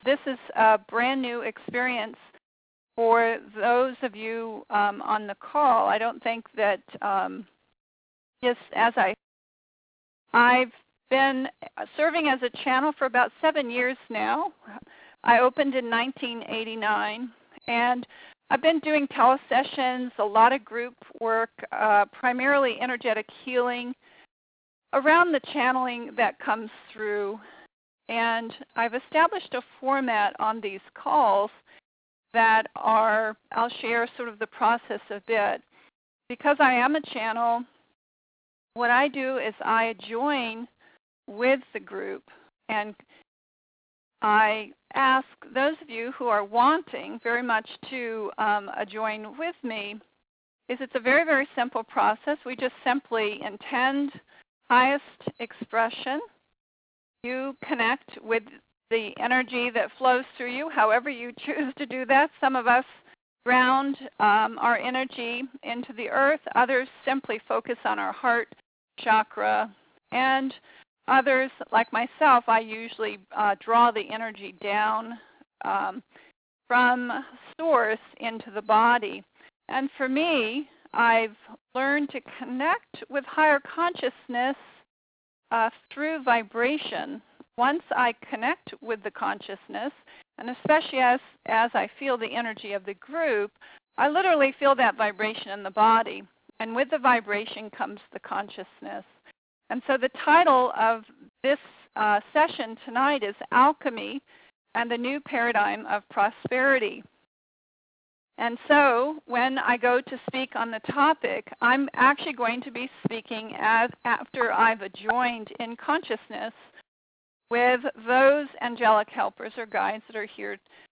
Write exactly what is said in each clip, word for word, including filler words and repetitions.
this is a brand new experience for those of you um, on the call. I don't think that, um, just as I, I've been serving as a channel for about seven years now. I opened in nineteen eighty-nine, and I've been doing telesessions, a lot of group work, uh, primarily energetic healing around the channeling that comes through. And I've established a format on these calls that are, I'll share sort of the process a bit. Because I am a channel, what I do is I join with the group, and I ask those of you who are wanting very much to um, join with me, is it's a very, very simple process. We just simply intend highest expression. You connect with the energy that flows through you, however you choose to do that. Some of us ground um, our energy into the earth. Others simply focus on our heart chakra. And others, like myself, I usually uh, draw the energy down um, from source into the body. And for me, I've learned to connect with higher consciousness uh, through vibration. Once I connect with the consciousness, and especially as, as I feel the energy of the group, I literally feel that vibration in the body. And with the vibration comes the consciousness. And so the title of this uh, session tonight is Alchemy and the New Paradigm of Prosperity. And so when I go to speak on the topic, I'm actually going to be speaking as after I've joined in consciousness with those angelic helpers or guides that are here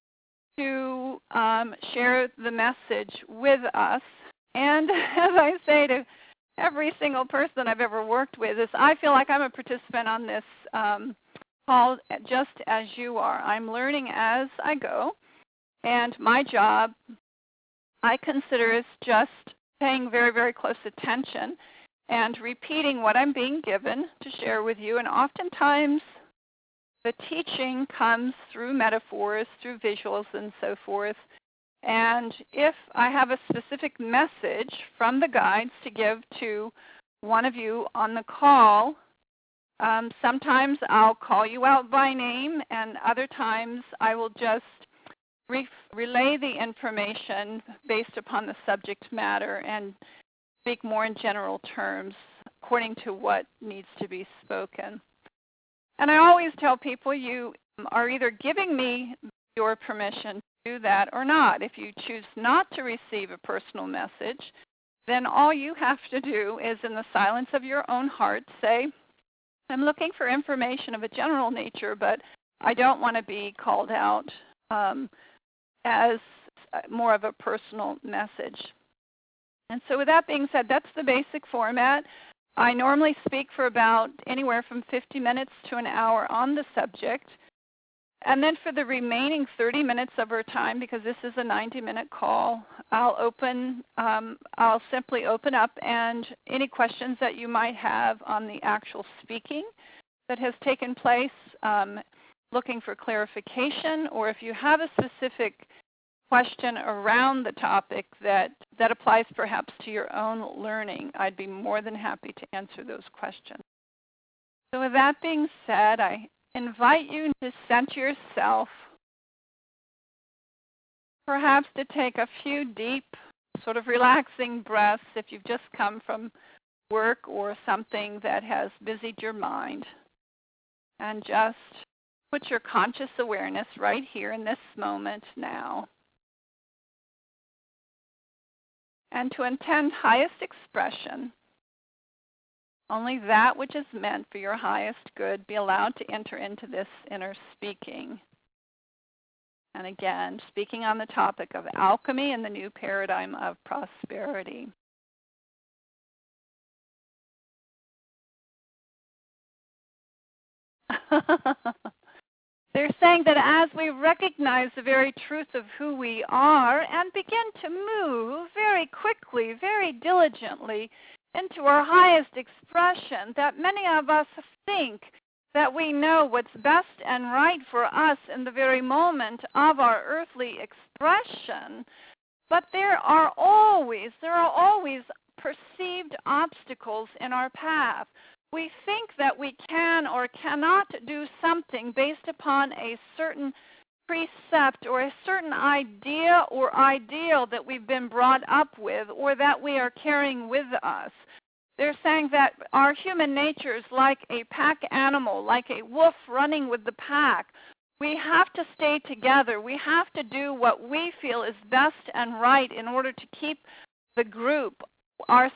to um, share the message with us. And as I say to every single person I've ever worked with, is I feel like I'm a participant on this um, call just as you are. I'm learning as I go, and my job, I consider, is just paying very, very close attention and repeating what I'm being given to share with you. And oftentimes the teaching comes through metaphors, through visuals, and so forth. And if I have a specific message from the guides to give to one of you on the call, um, sometimes I'll call you out by name, and other times I will just re- relay the information based upon the subject matter and speak more in general terms according to what needs to be spoken. And I always tell people, you are either giving me your permission do that or not. If you choose not to receive a personal message, then all you have to do is, in the silence of your own heart, say, I'm looking for information of a general nature, but I don't want to be called out um, as more of a personal message. And so with that being said, that's the basic format. I normally speak for about anywhere from fifty minutes to an hour on the subject. And then for the remaining thirty minutes of our time, because this is a ninety-minute call, I'll open, um, I'll simply open up, and any questions that you might have on the actual speaking that has taken place, um, looking for clarification, or if you have a specific question around the topic that, that applies perhaps to your own learning, I'd be more than happy to answer those questions. So with that being said, I invite you to center yourself, perhaps to take a few deep, sort of relaxing breaths if you've just come from work or something that has busied your mind, and just put your conscious awareness right here in this moment now. And to intend highest expression, only that which is meant for your highest good be allowed to enter into this inner speaking. And again, speaking on the topic of alchemy and the new paradigm of prosperity. They're saying that as we recognize the very truth of who we are and begin to move very quickly, very diligently into our highest expression, that many of us think that we know what's best and right for us in the very moment of our earthly expression, but there are always, there are always perceived obstacles in our path. We think that we can or cannot do something based upon a certain precept or a certain idea or ideal that we've been brought up with or that we are carrying with us. They're saying that our human nature is like a pack animal, like a wolf running with the pack. We have to stay together. We have to do what we feel is best and right in order to keep the group, our,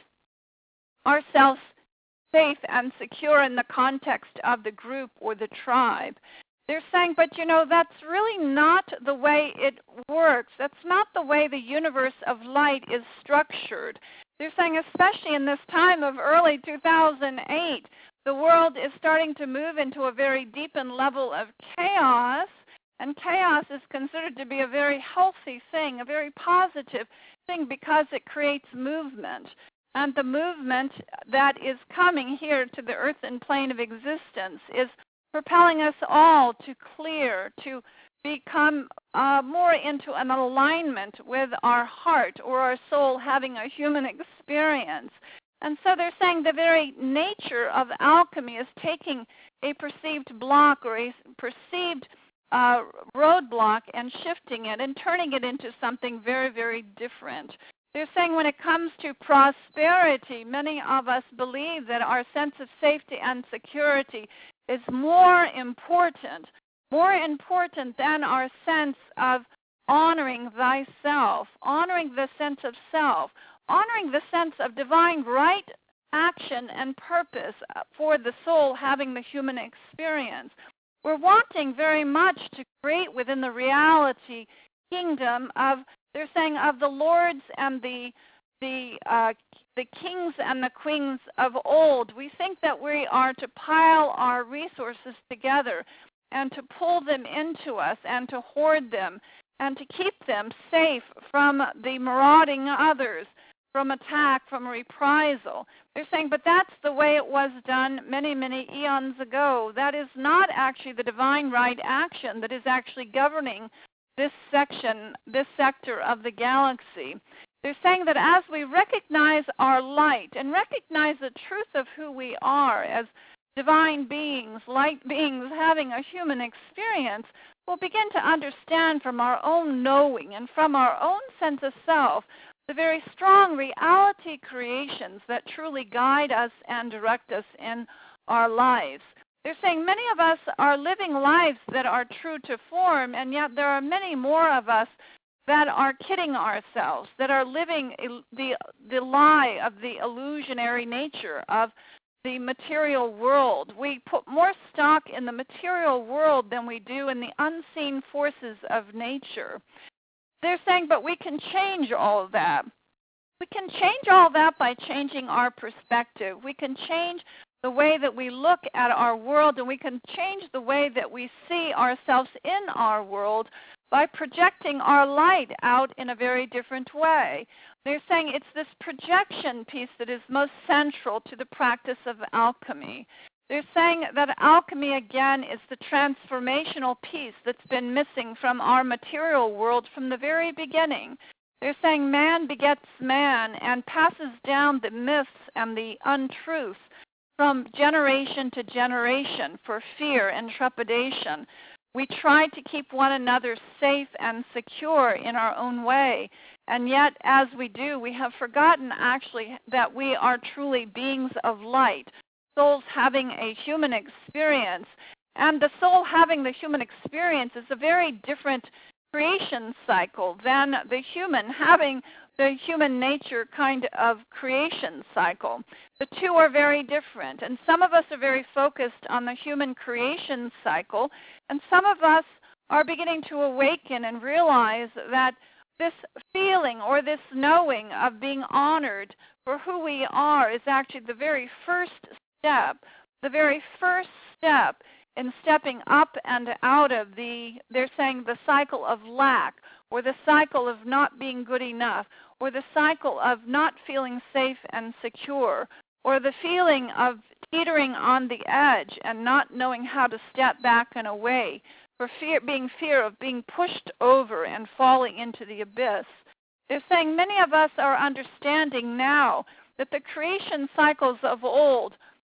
ourselves safe and secure in the context of the group or the tribe. They're saying, but you know, that's really not the way it works. That's not the way the universe of light is structured. They're saying, especially in this time of early two thousand eight, the world is starting to move into a very deepened level of chaos, and chaos is considered to be a very healthy thing, a very positive thing, because it creates movement. And the movement that is coming here to the earthen plane of existence is propelling us all to clear, to become uh, more into an alignment with our heart or our soul having a human experience. And so they're saying the very nature of alchemy is taking a perceived block or a perceived uh, roadblock and shifting it and turning it into something very, very different. They're saying when it comes to prosperity, many of us believe that our sense of safety and security is more important, more important than our sense of honoring thyself, honoring the sense of self, honoring the sense of divine right action and purpose for the soul having the human experience. We're wanting very much to create within the reality kingdom of, they're saying, of the lords and the the uh, the kings and the queens of old. We think that we are to pile our resources together and to pull them into us and to hoard them and to keep them safe from the marauding others, from attack, from reprisal. They're saying, but that's the way it was done many, many eons ago. That is not actually the divine right action that is actually governing this section, this sector of the galaxy. They're saying that as we recognize our light and recognize the truth of who we are as divine beings, light beings having a human experience, we'll begin to understand from our own knowing and from our own sense of self the very strong reality creations that truly guide us and direct us in our lives. They're saying many of us are living lives that are true to form, and yet there are many more of us that are kidding ourselves, that are living the, the lie of the illusionary nature of the material world. We put more stock in the material world than we do in the unseen forces of nature. They're saying, but we can change all of that. We can change all that by changing our perspective. We can change the way that we look at our world, and we can change the way that we see ourselves in our world by projecting our light out in a very different way. They're saying it's this projection piece that is most central to the practice of alchemy. They're saying that alchemy, again, is the transformational piece that's been missing from our material world from the very beginning. They're saying man begets man and passes down the myths and the untruths from generation to generation for fear and trepidation. We try to keep one another safe and secure in our own way, and yet as we do, we have forgotten actually that we are truly beings of light, souls having a human experience, and the soul having the human experience is a very different creation cycle than the human having the human nature kind of creation cycle. The two are very different, and some of us are very focused on the human creation cycle, and some of us are beginning to awaken and realize that this feeling or this knowing of being honored for who we are is actually the very first step, the very first step in stepping up and out of the, they're saying, the cycle of lack, or the cycle of not being good enough, or the cycle of not feeling safe and secure, or the feeling of teetering on the edge and not knowing how to step back and away, for fear, being fear of being pushed over and falling into the abyss. They're saying many of us are understanding now that the creation cycles of old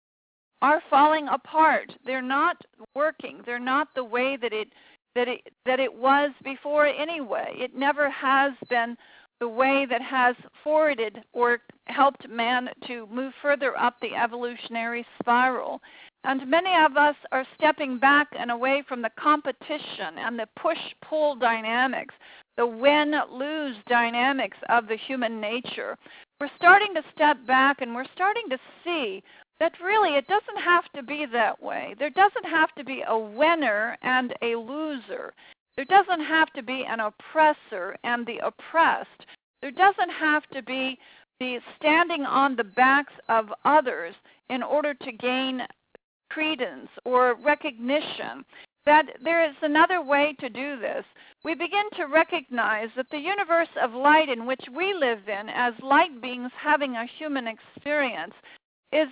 are falling apart. They're not working. They're not the way that it that it that it was before anyway. It never has been the way that has forwarded or helped man to move further up the evolutionary spiral. And many of us are stepping back and away from the competition and the push-pull dynamics, the win-lose dynamics of the human nature. We're starting to step back and we're starting to see that really it doesn't have to be that way. There doesn't have to be a winner and a loser. There doesn't have to be an oppressor and the oppressed. There doesn't have to be the standing on the backs of others in order to gain credence or recognition. That there is another way to do this. We begin to recognize that the universe of light in which we live in as light beings having a human experience is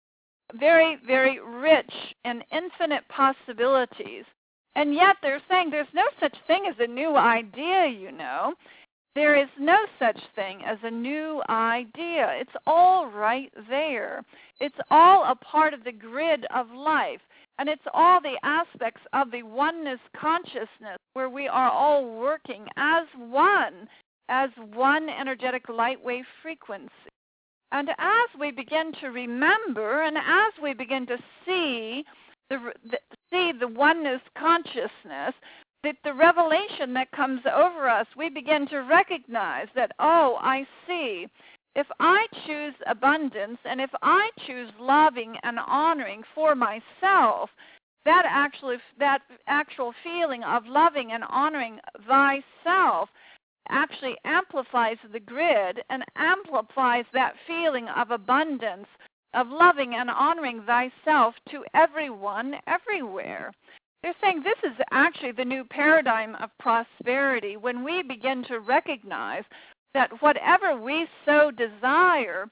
very, very rich in infinite possibilities. And yet they're saying there's no such thing as a new idea, you know. There is no such thing as a new idea. It's all right there. It's all a part of the grid of life. And it's all the aspects of the oneness consciousness where we are all working as one, as one energetic light wave frequency. And as we begin to remember and as we begin to see the, the see the oneness consciousness, that the revelation that comes over us, we begin to recognize that, oh, I see. If I choose abundance and if I choose loving and honoring for myself, that actually that actual feeling of loving and honoring thyself actually amplifies the grid and amplifies that feeling of abundance, of loving and honoring thyself to everyone, everywhere. They're saying this is actually the new paradigm of prosperity when we begin to recognize that whatever we so desire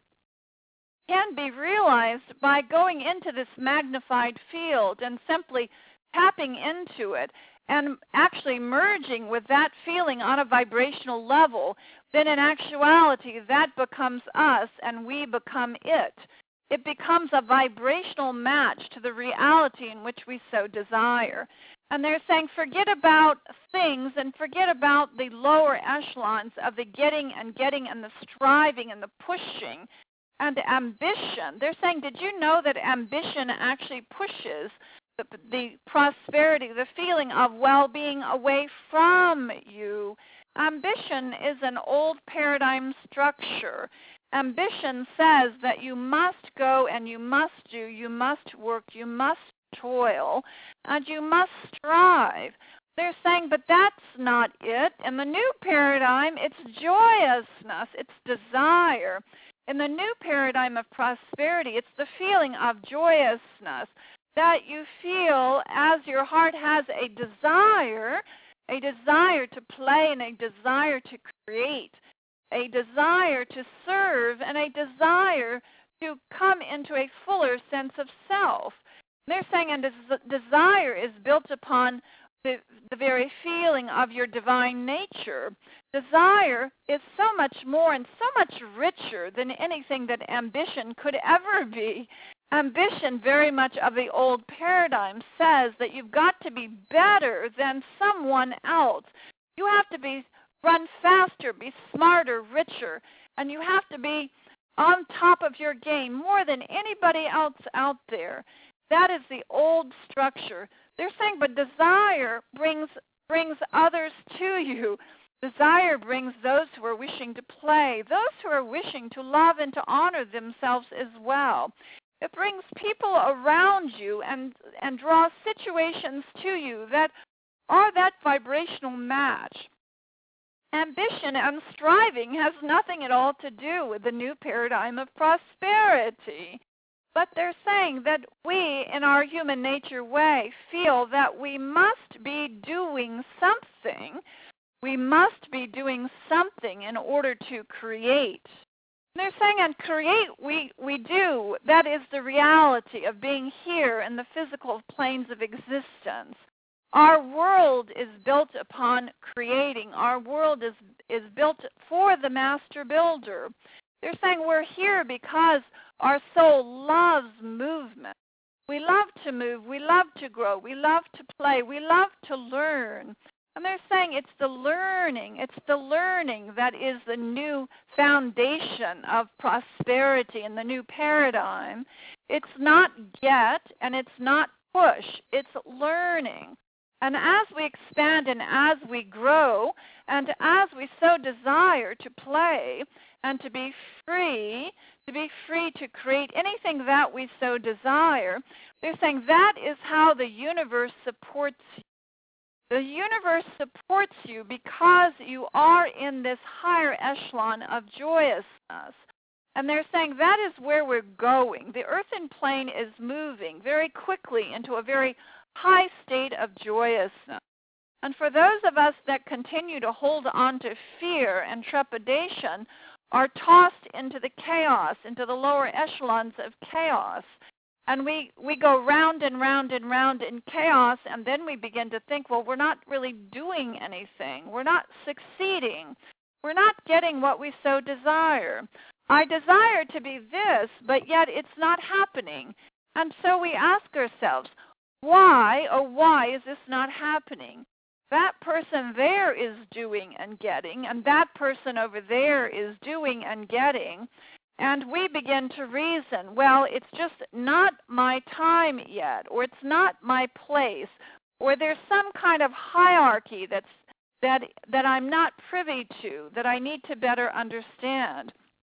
can be realized by going into this magnified field and simply tapping into it and actually merging with that feeling on a vibrational level. Then in actuality, that becomes us and we become it. It becomes a vibrational match to the reality in which we so desire. And they're saying forget about things and forget about the lower echelons of the getting and getting and the striving and the pushing and the ambition. They're saying, did you know that ambition actually pushes the, the prosperity, the feeling of well-being away from you? Ambition is an old paradigm structure. Ambition says that you must go and you must do, you must work, you must toil, and you must strive. They're saying, but that's not it. In the new paradigm, it's joyousness, it's desire. In the new paradigm of prosperity, it's the feeling of joyousness that you feel as your heart has a desire, a desire to play and a desire to create, a desire to serve, and a desire to come into a fuller sense of self. They're saying a des- desire is built upon the, the very feeling of your divine nature. Desire is so much more and so much richer than anything that ambition could ever be. Ambition, very much of the old paradigm, says that you've got to be better than someone else. You have to be run faster, be smarter, richer, and you have to be on top of your game more than anybody else out there. That is the old structure. They're saying, but desire brings brings others to you. Desire brings those who are wishing to play, those who are wishing to love and to honor themselves as well. It brings people around you and, and draws situations to you that are that vibrational match. Ambition and striving has nothing at all to do with the new paradigm of prosperity. But they're saying that we, in our human nature way, feel that we must be doing something. We must be doing something in order to create, They're saying, and create, we, we do. That is the reality of being here in the physical planes of existence. Our world is built upon creating. Our world is, is built for the master builder. They're saying we're here because our soul loves movement. We love to move. We love to grow. We love to play. We love to learn. And they're saying it's the learning, it's the learning that is the new foundation of prosperity and the new paradigm. It's not get and it's not push, it's learning. And as we expand and as we grow and as we so desire to play and to be free, to be free to create anything that we so desire, they're saying that is how the universe supports you. The universe supports you because you are in this higher echelon of joyousness. And they're saying that is where we're going. The earthen plane is moving very quickly into a very high state of joyousness. And for those of us that continue to hold on to fear and trepidation, are tossed into the chaos, into the lower echelons of chaos. And we, we go round and round and round in chaos, and then we begin to think, well, we're not really doing anything. We're not succeeding. We're not getting what we so desire. I desire to be this, but yet it's not happening. And so we ask ourselves, why, oh why is this not happening? That person there is doing and getting, and that person over there is doing and getting. And we begin to reason, well, it's just not my time yet, or it's not my place, or there's some kind of hierarchy that's, that, that I'm not privy to, that I need to better understand.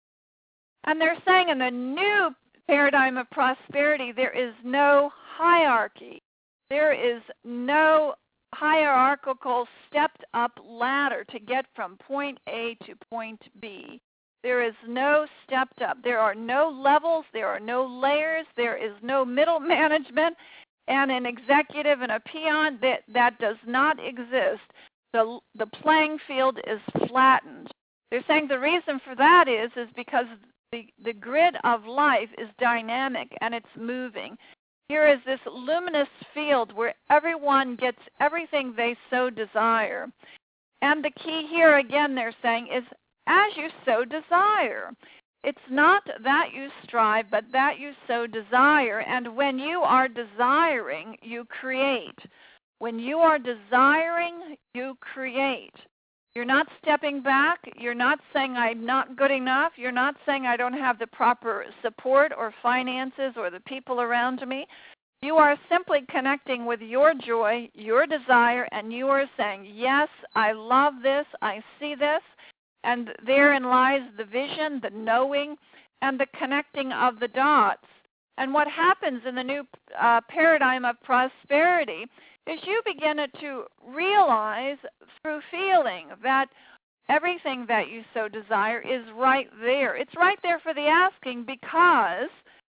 And they're saying in the new paradigm of prosperity, there is no hierarchy. There is no hierarchical stepped-up ladder to get from point A to point B. There is no stepped up. There are no levels. There are no layers. There is no middle management and an executive and a peon. That, that does not exist. The, the playing field is flattened. They're saying the reason for that is, is because the, the grid of life is dynamic and it's moving. Here is this luminous field where everyone gets everything they so desire. And the key here, again, they're saying, is as you so desire. It's not that you strive, but that you so desire. And when you are desiring, you create. When you are desiring, you create. You're not stepping back. You're not saying I'm not good enough. You're not saying I don't have the proper support or finances or the people around me. You are simply connecting with your joy, your desire, and you are saying, yes, I love this. I see this. And therein lies the vision, the knowing, and the connecting of the dots. And what happens in the new uh, paradigm of prosperity is you begin to realize through feeling that everything that you so desire is right there. It's right there for the asking because,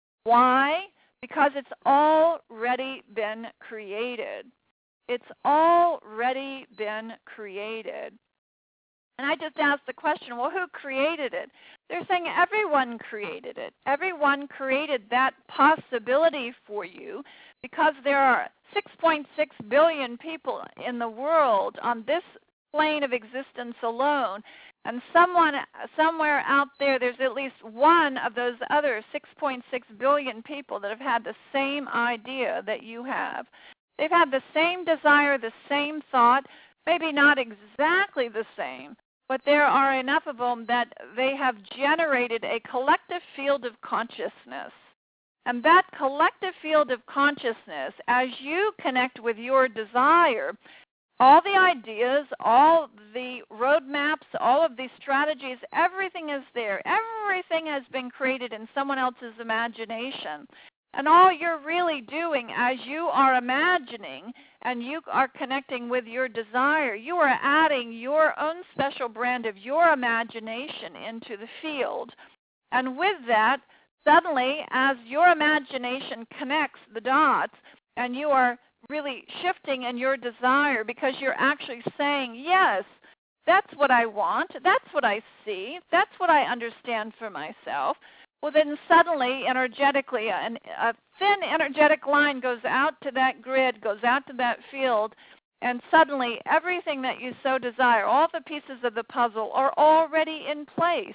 why? Because it's already been created. It's already been created. And I just asked the question, well, who created it? They're saying everyone created it. Everyone created that possibility for you because there are six point six billion people in the world on this plane of existence alone. And someone, somewhere out there, there's at least one of those other six point six billion people that have had the same idea that you have. They've had the same desire, the same thought, maybe not exactly the same, but there are enough of them that they have generated a collective field of consciousness. And that collective field of consciousness, as you connect with your desire, all the ideas, all the roadmaps, all of these strategies, everything is there. Everything has been created in someone else's imagination. And all you're really doing as you are imagining and you are connecting with your desire, you are adding your own special brand of your imagination into the field. And with that, suddenly, as your imagination connects the dots and you are really shifting in your desire because you're actually saying, yes, That's what I want. That's what I see. That's what I understand for myself. Well, then suddenly, energetically, an, a thin energetic line goes out to that grid, goes out to that field, and suddenly everything that you so desire, all the pieces of the puzzle are already in place.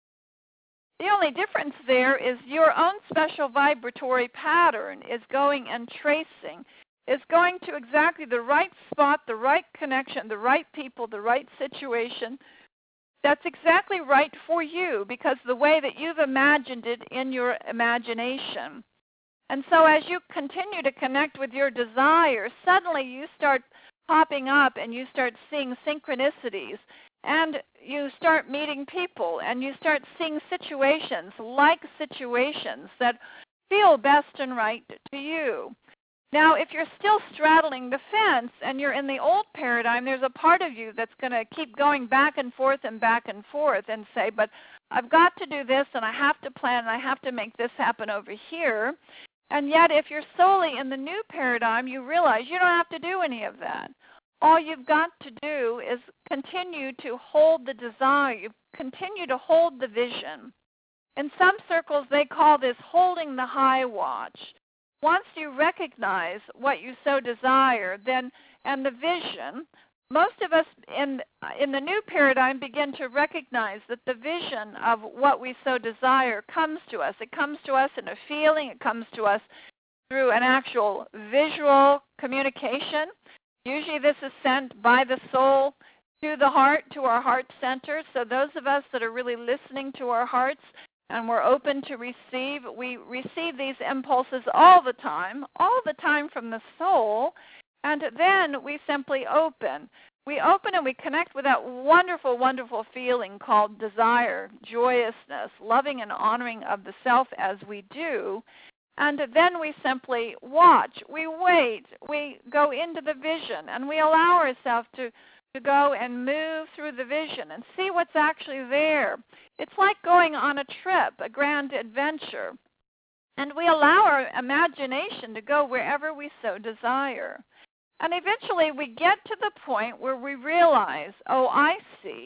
The only difference there is your own special vibratory pattern is going and tracing, is going to exactly the right spot, the right connection, the right people, the right situation. That's exactly right for you because the way that you've imagined it in your imagination. And so as you continue to connect with your desire, suddenly you start popping up and you start seeing synchronicities. And you start meeting people and you start seeing situations, like situations that feel best and right to you. Now, if you're still straddling the fence and you're in the old paradigm, there's a part of you that's going to keep going back and forth and back and forth and say, but I've got to do this and I have to plan and I have to make this happen over here. And yet, if you're solely in the new paradigm, you realize you don't have to do any of that. All you've got to do is continue to hold the desire, you continue to hold the vision. In some circles, they call this holding the high watch. Once you recognize what you so desire, then and the vision, most of us in in the new paradigm begin to recognize that the vision of what we so desire comes to us. It comes to us in a feeling. It comes to us through an actual visual communication. Usually this is sent by the soul to the heart, to our heart center. So those of us that are really listening to our hearts and we're open to receive, we receive these impulses all the time, all the time from the soul, and then we simply open. We open and we connect with that wonderful, wonderful feeling called desire, joyousness, loving and honoring of the self as we do. And then we simply watch, we wait, we go into the vision, and we allow ourselves to, to go and move through the vision and see what's actually there. It's like going on a trip, a grand adventure. And we allow our imagination to go wherever we so desire. And eventually we get to the point where we realize, oh, I see,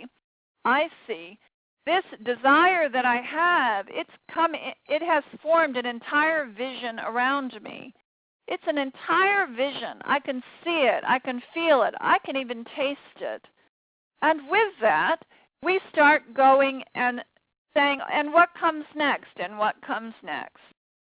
I see. This desire that I have, it's come, it has formed an entire vision around me. It's an entire vision. I can see it. I can feel it. I can even taste it. And with that, we start going and saying, and what comes next, and what comes next?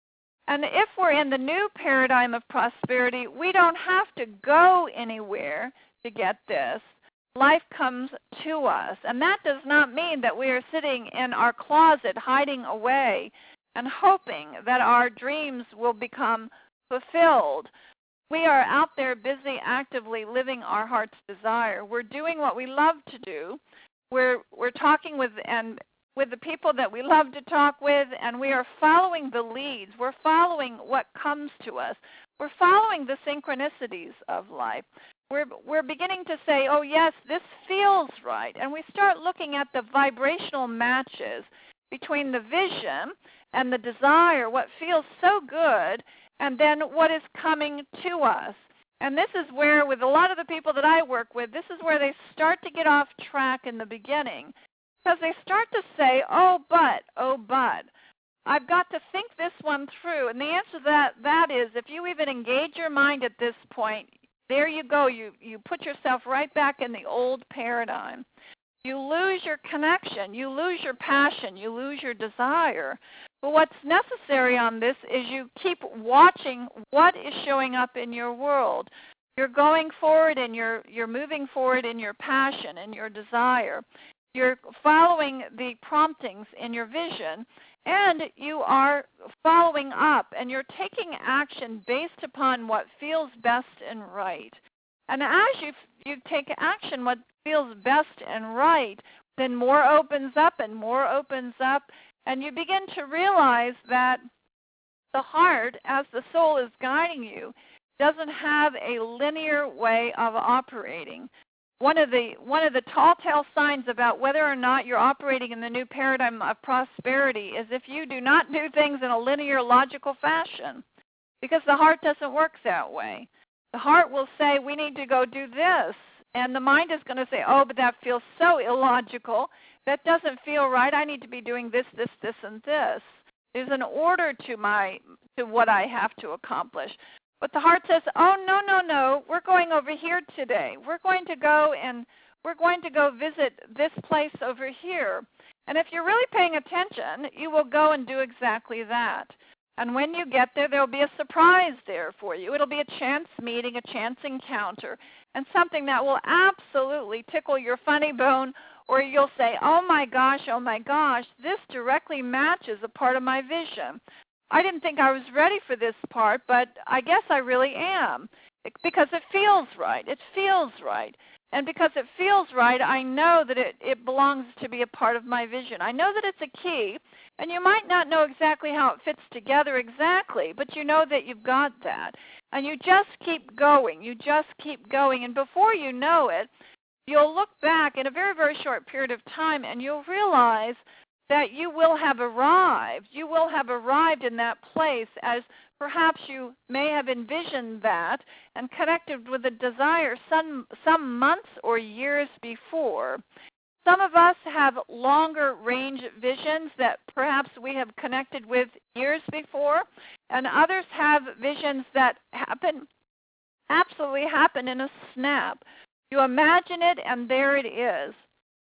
And if we're in the new paradigm of prosperity, we don't have to go anywhere to get this. Life comes to us. And that does not mean that we are sitting in our closet hiding away and hoping that our dreams will become fulfilled. We are out there busy actively living our heart's desire. We're doing what we love to do. We're we're talking with and with the people that we love to talk with, and we are following the leads. We're following what comes to us. We're following the synchronicities of life. We're, we're beginning to say, oh, yes, this feels right. And we start looking at the vibrational matches between the vision and the desire, what feels so good, and then what is coming to us. And this is where, with a lot of the people that I work with, this is where they start to get off track in the beginning. Because they start to say, oh, but, oh, but, I've got to think this one through. And the answer to that, that is, if you even engage your mind at this point, there you go. You, you put yourself right back in the old paradigm. You lose your connection. You lose your passion. You lose your desire. But what's necessary on this is you keep watching what is showing up in your world. You're going forward and you're, you're moving forward in your passion and your desire. You're following the promptings in your vision, and you are following up, and you're taking action based upon what feels best and right. And as you you take action what feels best and right, then more opens up and more opens up, and you begin to realize that the heart, as the soul is guiding you, doesn't have a linear way of operating. One of the one of the tall tale signs about whether or not you're operating in the new paradigm of prosperity is if you do not do things in a linear, logical fashion, because the heart doesn't work that way. The heart will say, we need to go do this, And the mind is going to say, oh, but that feels so illogical. That doesn't feel right. I need to be doing this, this, this, and this. There's an order to my to what I have to accomplish. But the heart says, oh, no, no, no. We're going over here today. We're going to go and we're going to go visit this place over here. And if you're really paying attention, you will go and do exactly that. And when you get there, there'll be a surprise there for you. It'll be a chance meeting, a chance encounter, and something that will absolutely tickle your funny bone, or you'll say, oh my gosh, oh my gosh, this directly matches a part of my vision. I didn't think I was ready for this part, but I guess I really am, because it feels right. It feels right. And because it feels right, I know that it, it belongs to be a part of my vision. I know that it's a key, and you might not know exactly how it fits together exactly, but you know that you've got that. And you just keep going. You just keep going. And before you know it, you'll look back in a very, very short period of time, and you'll realize that you will have arrived. You will have arrived in that place as perhaps you may have envisioned that and connected with a desire some, some months or years before. Some of us have longer range visions that perhaps we have connected with years before, and others have visions that happen, absolutely happen in a snap. You imagine it, and there it is.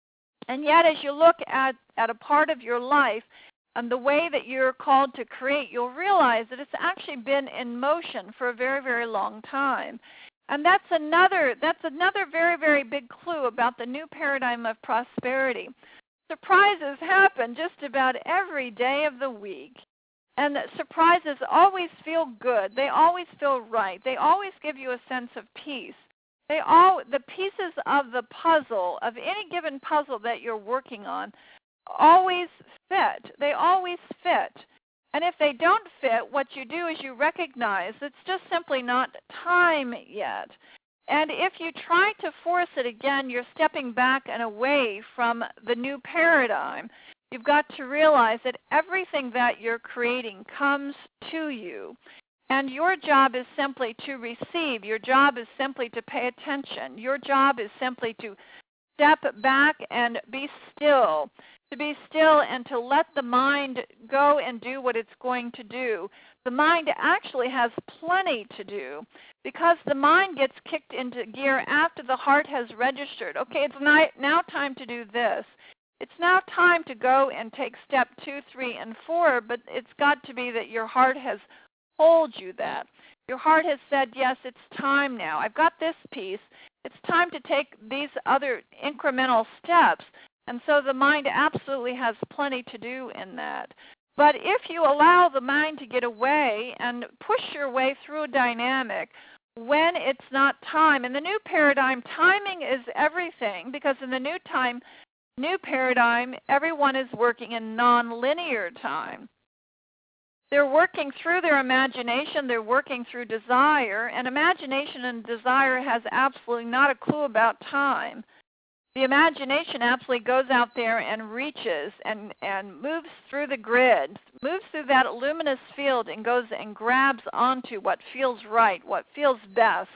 And yet, as you look at, at a part of your life and the way that you're called to create, you'll realize that it's actually been in motion for a very, very long time. And that's another, that's another very, very big clue about the new paradigm of prosperity. Surprises happen just about every day of the week. And surprises always feel good. They always feel right. They always give you a sense of peace. They all, the pieces of the puzzle, of any given puzzle that you're working on, always fit. They always fit. And if they don't fit, what you do is you recognize it's just simply not time yet. And if you try to force it again, you're stepping back and away from the new paradigm. You've got to realize that everything that you're creating comes to you. And your job is simply to receive. Your job is simply to pay attention. Your job is simply to step back and be still, to be still and to let the mind go and do what it's going to do. The mind actually has plenty to do because the mind gets kicked into gear after the heart has registered. Okay, it's now time to do this. It's now time to go and take step two, three, and four, but it's got to be that your heart has told you that. Your heart has said, yes, it's time now. I've got this piece. It's time to take these other incremental steps. And so the mind absolutely has plenty to do in that. But if you allow the mind to get away and push your way through a dynamic when it's not time, in the new paradigm, timing is everything, because in the new time, new paradigm, everyone is working in nonlinear time. They're working through their imagination. They're working through desire. And imagination and desire has absolutely not a clue about time. The imagination absolutely goes out there and reaches and, and moves through the grid, moves through that luminous field and goes and grabs onto what feels right, what feels best.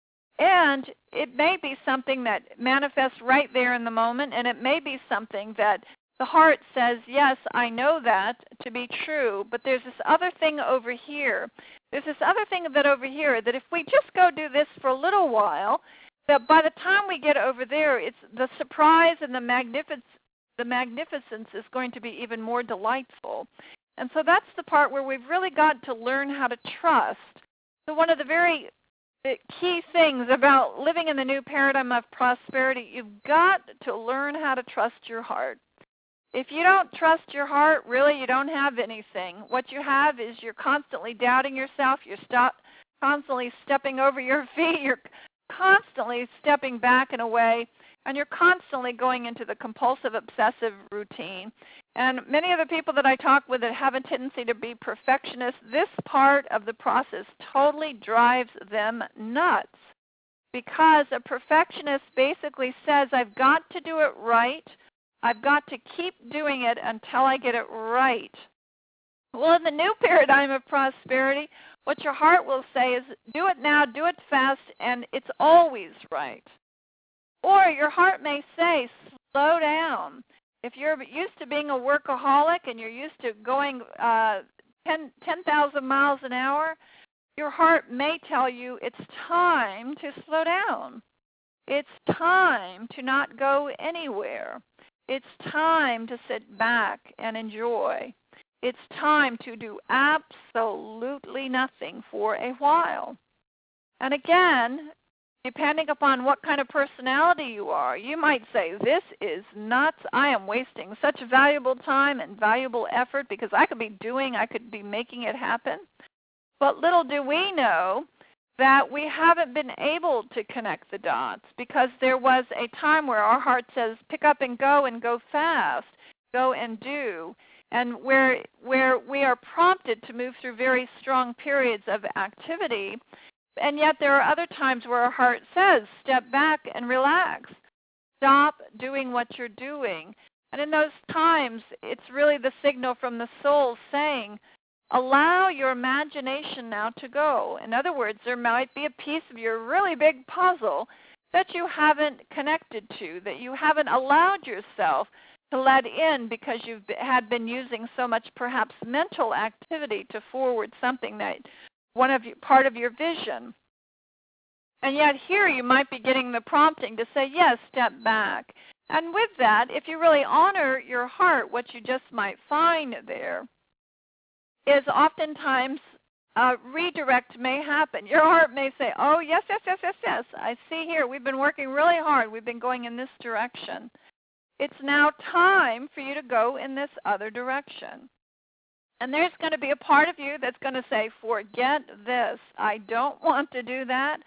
And it may be something that manifests right there in the moment, and it may be something that the heart says, yes, I know that to be true, but there's this other thing over here. There's this other thing that over here that if we just go do this for a little while, that by the time we get over there, it's the surprise and the magnificence, the magnificence is going to be even more delightful. And so that's the part where we've really got to learn how to trust. So one of the very key things about living in the new paradigm of prosperity, you've got to learn how to trust your heart. If you don't trust your heart, really you don't have anything. What you have is you're constantly doubting yourself. You're stop, constantly stepping over your feet. You're constantly stepping back and away. And you're constantly going into the compulsive, obsessive routine. And many of the people that I talk with that have a tendency to be perfectionists, this part of the process totally drives them nuts. Because a perfectionist basically says, I've got to do it right. I've got to keep doing it until I get it right. Well, in the new paradigm of prosperity, what your heart will say is, do it now, do it fast, and it's always right. Or your heart may say, slow down. If you're used to being a workaholic and you're used to going uh, ten thousand miles an hour, your heart may tell you it's time to slow down. It's time to not go anywhere. It's time to sit back and enjoy. It's time to do absolutely nothing for a while. And again, depending upon what kind of personality you are, you might say, this is nuts. I am wasting such valuable time and valuable effort because I could be doing, I could be making it happen. But little do we know that we haven't been able to connect the dots because there was a time where our heart says, pick up and go and go fast, go and do, and where where we are prompted to move through very strong periods of activity. And yet there are other times where our heart says, step back and relax. Stop doing what you're doing. And in those times, it's really the signal from the soul saying, allow your imagination now to go. In other words, there might be a piece of your really big puzzle that you haven't connected to, that you haven't allowed yourself to let in because you've had been using so much perhaps mental activity to forward something that one of you, part of your vision. And yet here you might be getting the prompting to say, yes, step back. And with that, if you really honor your heart, what you just might find there is oftentimes a redirect may happen. Your heart may say, oh, yes, yes, yes, yes, yes. I see here we've been working really hard. We've been going in this direction. It's now time for you to go in this other direction. And there's going to be a part of you that's going to say, forget this. I don't want to do that.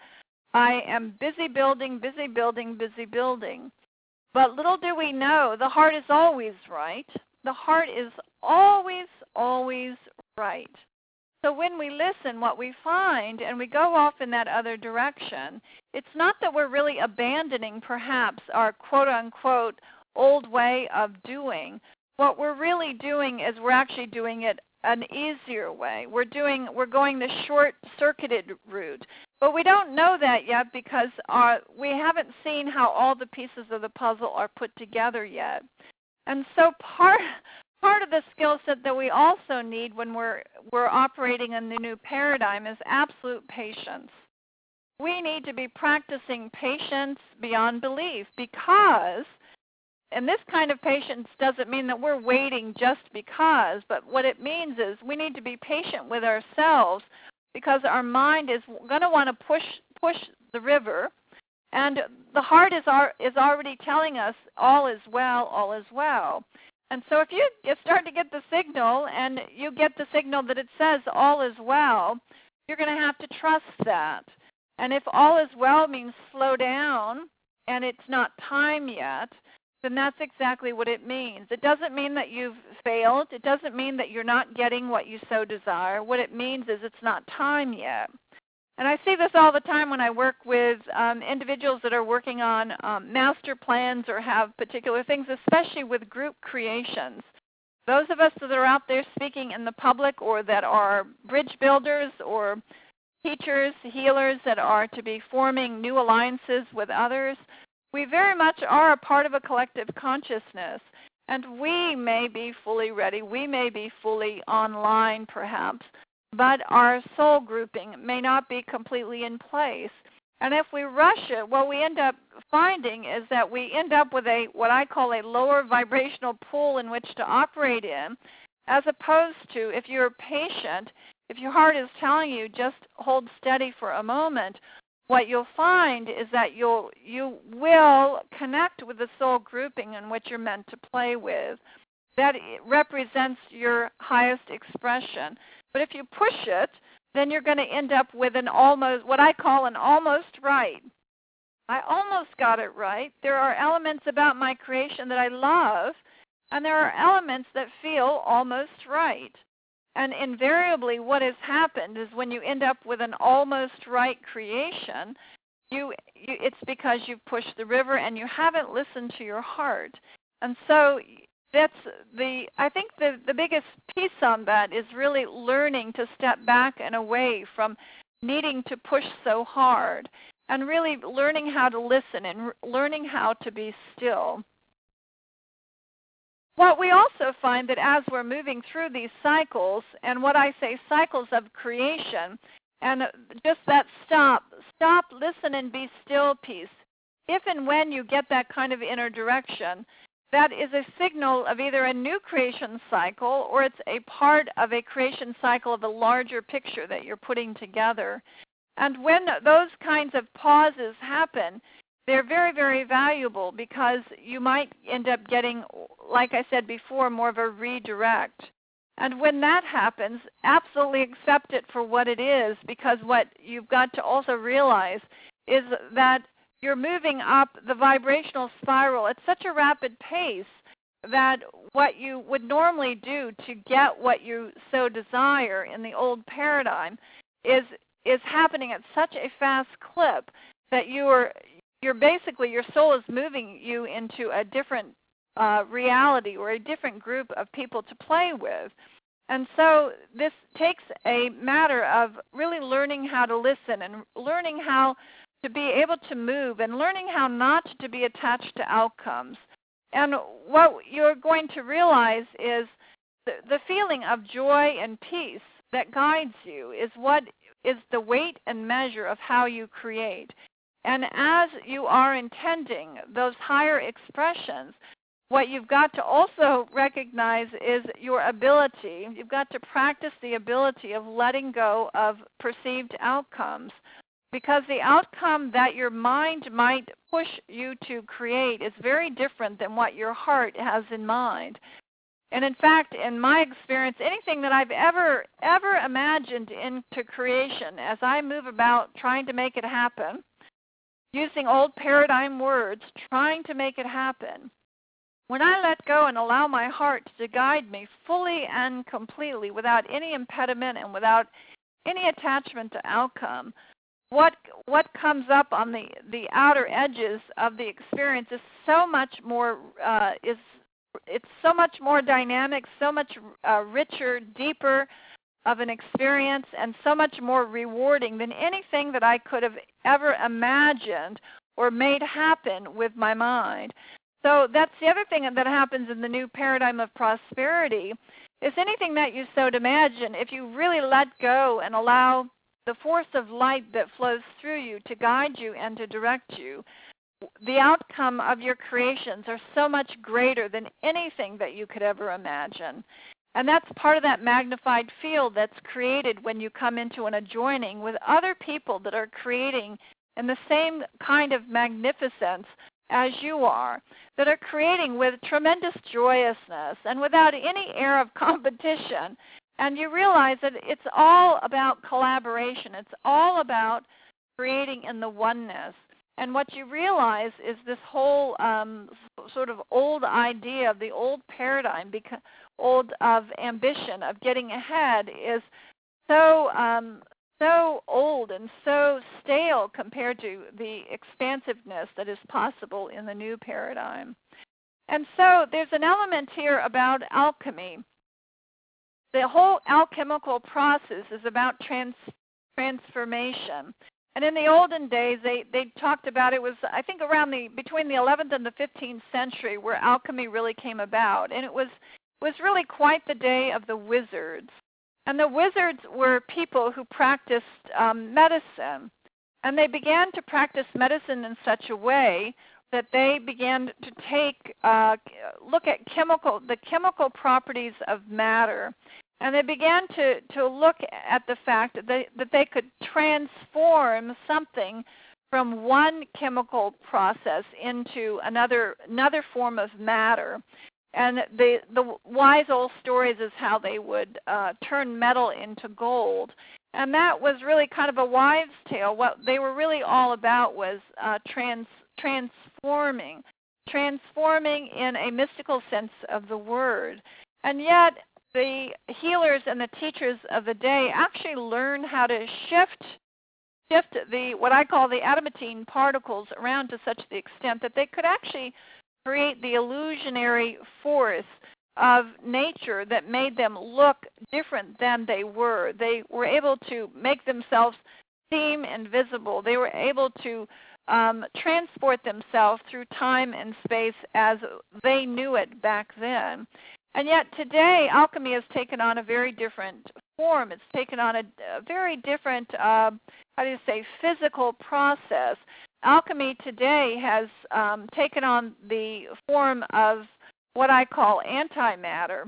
I am busy building, busy building, busy building. But little do we know, the heart is always right. The heart is always, always right. So when we listen, what we find, and we go off in that other direction, it's not that we're really abandoning perhaps our quote-unquote old way of doing. What we're really doing is we're actually doing it an easier way. We're doing, we're going the short-circuited route. But we don't know that yet because our, we haven't seen how all the pieces of the puzzle are put together yet. And so part part of the skill set that we also need when we're we're operating in the new paradigm is absolute patience. We need to be practicing patience beyond belief because, and this kind of patience doesn't mean that we're waiting just because, but what it means is we need to be patient with ourselves because our mind is going to want to push push the river, and the heart is ar- is already telling us all is well, all is well. And so if you start to get the signal and you get the signal that it says all is well, you're going to have to trust that. And if all is well means slow down and it's not time yet, then that's exactly what it means. It doesn't mean that you've failed. It doesn't mean that you're not getting what you so desire. What it means is it's not time yet. And I see this all the time when I work with um, individuals that are working on um, master plans or have particular things, especially with group creations. Those of us that are out there speaking in the public or that are bridge builders or teachers, healers that are to be forming new alliances with others, we very much are a part of a collective consciousness. And we may be fully ready. We may be fully online perhaps. But our soul grouping may not be completely in place. And if we rush it, what we end up finding is that we end up with a what I call a lower vibrational pool in which to operate in, as opposed to if you're patient, if your heart is telling you just hold steady for a moment, what you'll find is that you'll you will connect with the soul grouping in which you're meant to play with. That represents your highest expression. But if you push it, then you're going to end up with an almost, what I call an almost right. I almost got it right. There are elements about my creation that I love, and there are elements that feel almost right. And invariably what has happened is when you end up with an almost right creation, you, you it's because you've pushed the river and you haven't listened to your heart. And so that's the, I think the, the biggest piece on that is really learning to step back and away from needing to push so hard. and really learning how to listen and r- learning how to be still. What we also find that as we're moving through these cycles, and what I say cycles of creation, and just that stop, stop, listen, and be still piece, if and when you get that kind of inner direction, that is a signal of either a new creation cycle or it's a part of a creation cycle of a larger picture that you're putting together. And when those kinds of pauses happen, they're very, very valuable because you might end up getting, like I said before, more of a redirect. And when that happens, absolutely accept it for what it is, because what you've got to also realize is that you're moving up the vibrational spiral at such a rapid pace that what you would normally do to get what you so desire in the old paradigm is is happening at such a fast clip that you are you're basically, your soul is moving you into a different uh, reality or a different group of people to play with. And so this takes a matter of really learning how to listen and learning how to be able to move and learning how not to be attached to outcomes. And what you're going to realize is the, the feeling of joy and peace that guides you is what is the weight and measure of how you create. And as you are intending those higher expressions, what you've got to also recognize is your ability. You've got to practice the ability of letting go of perceived outcomes, because the outcome that your mind might push you to create is very different than what your heart has in mind. And in fact, in my experience, anything that I've ever, ever imagined into creation, as I move about trying to make it happen, using old paradigm words, trying to make it happen, when I let go and allow my heart to guide me fully and completely without any impediment and without any attachment to outcome, what what comes up on the, the outer edges of the experience is so much more uh, is it's so much more dynamic, so much uh, richer, deeper of an experience, and so much more rewarding than anything that I could have ever imagined or made happen with my mind. So that's the other thing that happens in the new paradigm of prosperity, is anything that you so imagine, if you really let go and allow the force of light that flows through you to guide you and to direct you, the outcome of your creations are so much greater than anything that you could ever imagine. And that's part of that magnified field that's created when you come into an adjoining with other people that are creating in the same kind of magnificence as you are, that are creating with tremendous joyousness and without any air of competition. And you realize that it's all about collaboration. It's all about creating in the oneness. And what you realize is this whole um, sort of old idea of the old paradigm, because old of ambition, of getting ahead, is so um, so old and so stale compared to the expansiveness that is possible in the new paradigm. And so there's an element here about alchemy. The whole alchemical process is about trans- transformation. And in the olden days, they, they talked about it was, I think, around the between the eleventh and the fifteenth century where alchemy really came about. And it was was really quite the day of the wizards. And the wizards were people who practiced um, medicine. And they began to practice medicine in such a way that they began to take, uh, look at chemical, the chemical properties of matter. And they began to, to look at the fact that they, that they could transform something from one chemical process into another another form of matter. And the, the wise old stories is how they would uh, turn metal into gold. And that was really kind of a wives' tale. What they were really all about was uh, trans, transforming, transforming in a mystical sense of the word. And yet, the healers and the teachers of the day actually learned how to shift shift the what I call the adamantine particles around to such the extent that they could actually create the illusionary force of nature that made them look different than they were. They were able to make themselves seem invisible. They were able to um, transport themselves through time and space as they knew it back then. And yet today, alchemy has taken on a very different form. It's taken on a, a very different, uh, how do you say, physical process. Alchemy today has um, taken on the form of what I call antimatter.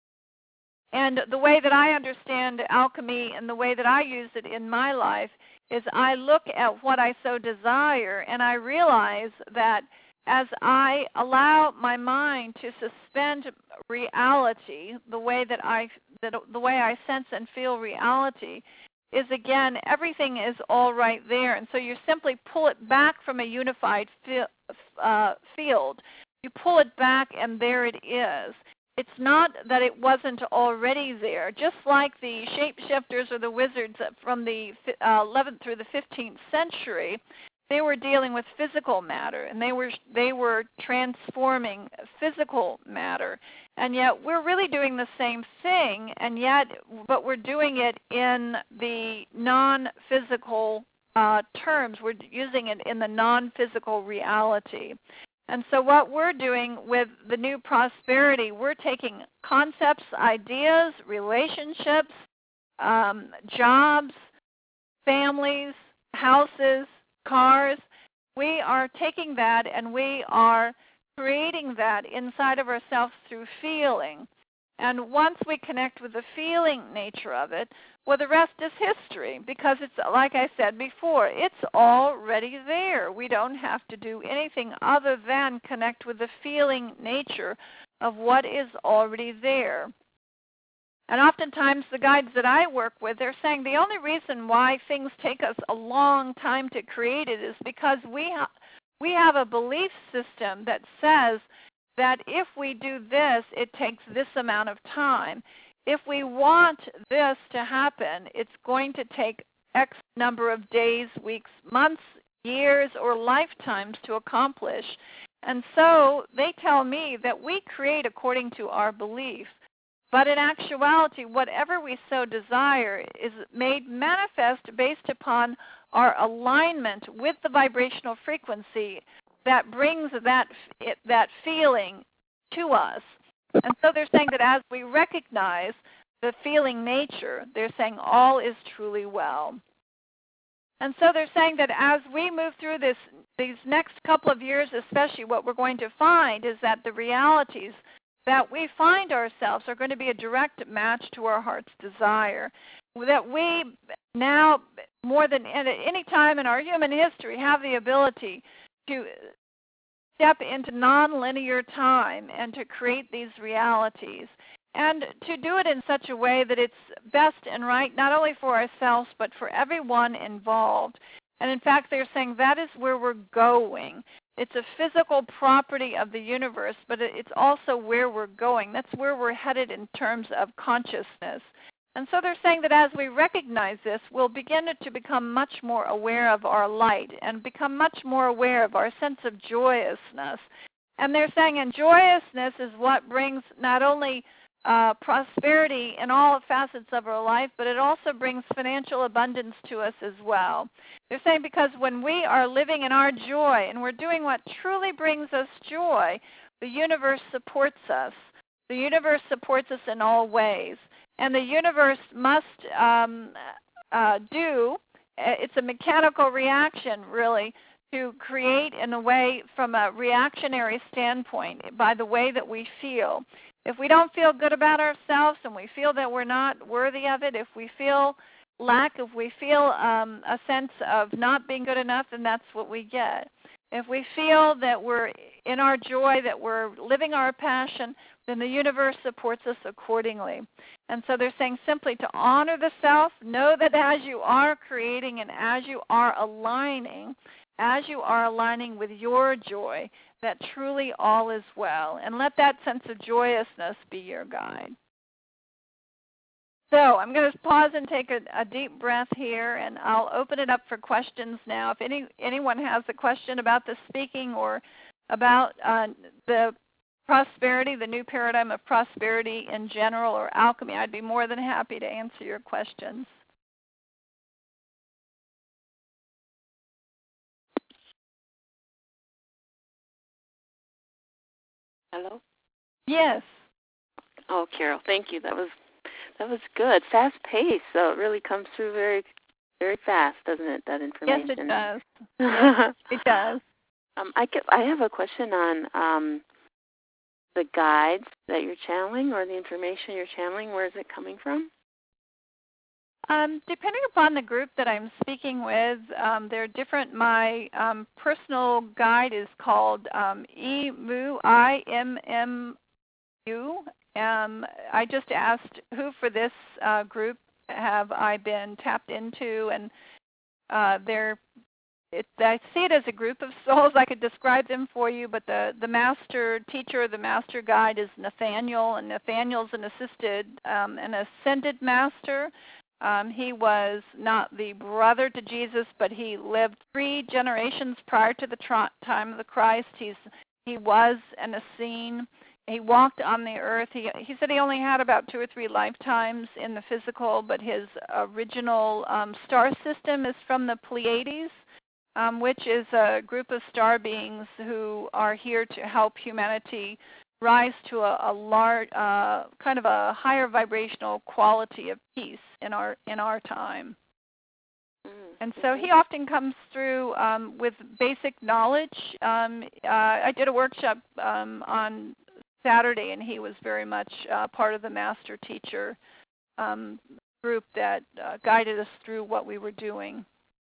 And the way that I understand alchemy and the way that I use it in my life is I look at what I so desire, and I realize that as I allow my mind to suspend reality, the way that I that the way I sense and feel reality is, again, everything is all right there. And so you simply pull it back from a unified fi- uh, field. You pull it back, and there it is. It's not that it wasn't already there. Just like the shapeshifters or the wizards from the uh, eleventh through the fifteenth century, they were dealing with physical matter, and they were they were transforming physical matter. And yet we're really doing the same thing, and yet, but we're doing it in the non-physical uh, terms. We're using it in the non-physical reality. And so what we're doing with the new prosperity, we're taking concepts, ideas, relationships, um, jobs, families, houses, cars. We are taking that and we are creating that inside of ourselves through feeling. And once we connect with the feeling nature of it, well, the rest is history, because it's, like I said before, it's already there. We don't have to do anything other than connect with the feeling nature of what is already there. And oftentimes the guides that I work with, they're saying the only reason why things take us a long time to create it is because we, ha- we have a belief system that says that if we do this, it takes this amount of time. If we want this to happen, it's going to take X number of days, weeks, months, years, or lifetimes to accomplish. And so they tell me that we create according to our belief. But in actuality, whatever we so desire is made manifest based upon our alignment with the vibrational frequency that brings that that feeling to us. And so they're saying that as we recognize the feeling nature, they're saying all is truly well. And so they're saying that as we move through this, these next couple of years especially, what we're going to find is that the realities that we find ourselves are going to be a direct match to our heart's desire. That we now, more than at any time in our human history, have the ability to step into nonlinear time and to create these realities, and to do it in such a way that it's best and right not only for ourselves but for everyone involved. And in fact, they're saying that is where we're going. It's a physical property of the universe, but it's also where we're going. That's where we're headed in terms of consciousness. And so they're saying that as we recognize this, we'll begin to become much more aware of our light and become much more aware of our sense of joyousness. And they're saying, and joyousness is what brings not only uh, prosperity in all facets of our life, but it also brings financial abundance to us as well. They're saying because when we are living in our joy and we're doing what truly brings us joy, the universe supports us. The universe supports us in all ways. And the universe must um, uh, do, it's a mechanical reaction, really, to create in a way from a reactionary standpoint by the way that we feel. If we don't feel good about ourselves and we feel that we're not worthy of it, if we feel lack, if we feel um, a sense of not being good enough, then that's what we get. If we feel that we're in our joy, that we're living our passion, then the universe supports us accordingly. And so they're saying simply to honor the self, know that as you are creating and as you are aligning, as you are aligning with your joy, that truly all is well. And let that sense of joyousness be your guide. So I'm going to pause and take a, a deep breath here, and I'll open it up for questions now. If any anyone has a question about the speaking or about uh, the prosperity, the new paradigm of prosperity in general, or alchemy, I'd be more than happy to answer your questions. Hello? Yes. Oh, Carol, thank you. That was that was good. Fast pace, so it really comes through very very fast, doesn't it? That information. Yes, it does. Yes, it does. Um, I get, I have a question on um, the guides that you're channeling, or the information you're channeling. Where is it coming from? Um, depending upon the group that I'm speaking with, um, they're different. My um, personal guide is called um, E M U, I M M U. Um, I just asked who for this uh, group have I been tapped into, and uh, they're It, I see it as a group of souls. I could describe them for you, but the, the master teacher, the master guide is Nathaniel, and Nathaniel's an assisted, um, an ascended master. Um, he was not the brother to Jesus, but he lived three generations prior to the tr- time of the Christ. He's he was an Essene. He walked on the earth. He he said he only had about two or three lifetimes in the physical, but his original um, star system is from the Pleiades. Um, which is a group of star beings who are here to help humanity rise to a, a large, uh, kind of a higher vibrational quality of peace in our in our time. Mm-hmm. And so he often comes through um, with basic knowledge. Um, uh, I did a workshop um, on Saturday, and he was very much uh, part of the master teacher um, group that uh, guided us through what we were doing.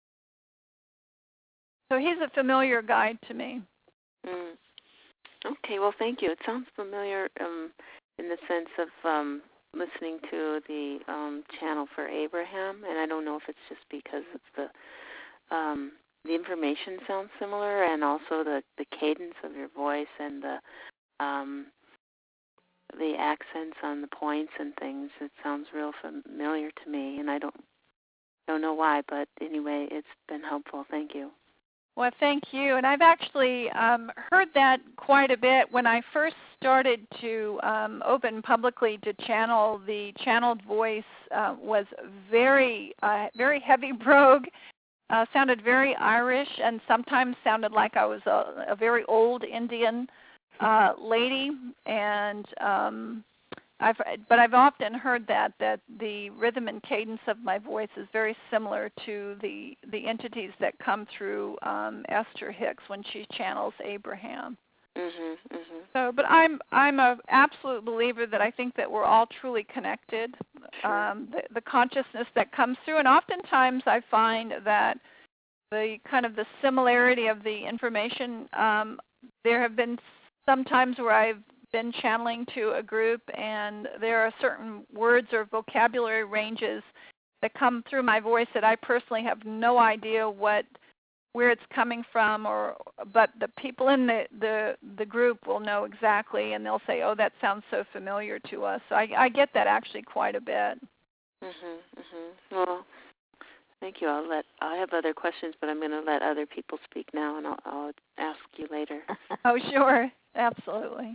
So he's a familiar guide to me. Mm. Okay, well, thank you. It sounds familiar um, in the sense of um, listening to the um, channel for Abraham, and I don't know if it's just because it's the um, the information sounds similar, and also the, the cadence of your voice and the um, the accents on the points and things. It sounds real familiar to me, and I don't don't know why, but anyway, it's been helpful. Thank you. Well, thank you. And I've actually um, heard that quite a bit. When I first started to um, open publicly to channel, the channeled voice uh, was very, uh, very heavy brogue, uh, sounded very Irish, and sometimes sounded like I was a, a very old Indian uh, lady. And um, I've, but I've often heard that that the rhythm and cadence of my voice is very similar to the the entities that come through um, Esther Hicks when she channels Abraham. Mhm, mhm. So, but I'm I'm a absolute believer that I think that we're all truly connected. Sure. Um, the, the consciousness that comes through, and oftentimes I find that the kind of the similarity of the information. Um, there have been some times where I've been channeling to a group, and there are certain words or vocabulary ranges that come through my voice that I personally have no idea what where it's coming from, or but the people in the, the, the group will know exactly, and they'll say, oh, that sounds so familiar to us. So I, I get that actually quite a bit. Mhm, mhm. Well, thank you. I'll let. I have other questions, but I'm going to let other people speak now, and I'll, I'll ask you later. Oh, sure, absolutely.